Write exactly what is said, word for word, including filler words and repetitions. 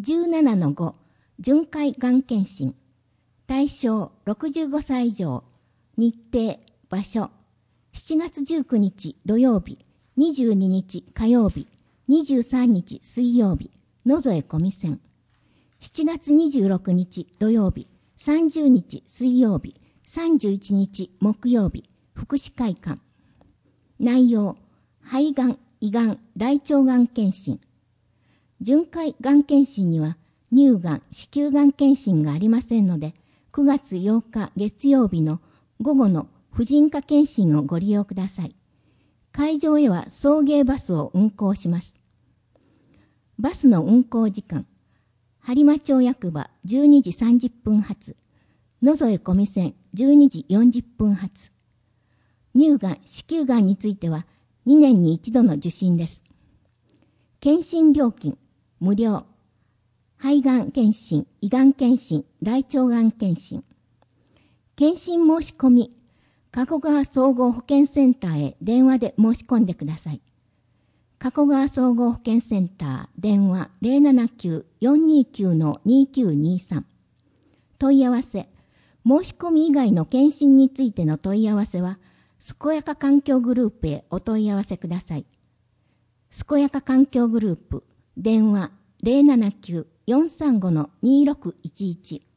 じゅうななのご 巡回がん検診。対象ろくじゅうごさい以上。日程、場所。しちがつじゅうくにち土曜日、にじゅうににち火曜日、にじゅうさんにち水曜日、野添小見線。しちがつにじゅうろくにち土曜日、さんじゅうにち水曜日、さんじゅういちにち木曜日、福祉会館。内容、肺がん、胃がん、大腸がん検診。巡回がん検診には乳がん、子宮がん検診がありませんので、くがつようか月曜日の午後の婦人科検診をご利用ください。会場へは送迎バスを運行します。バスの運行時間、播磨町役場じゅうにじさんじゅっぷん発、野添小見線じゅうにじよんじゅっぷん発。乳がん、子宮がんについてはにねんに一度の受診です。検診料金、無料。肺がん検診、胃がん検診、大腸がん検診。検診申し込み、加古川総合保健センターへ電話で申し込んでください。加古川総合保健センター、電話 ゼロななきゅう よんにきゅう にきゅうにさん。問い合わせ、申し込み以外の検診についての問い合わせは、すこやか環境グループへお問い合わせください。すこやか環境グループ、電話 ゼロななきゅう よんさんご にろくいちいち。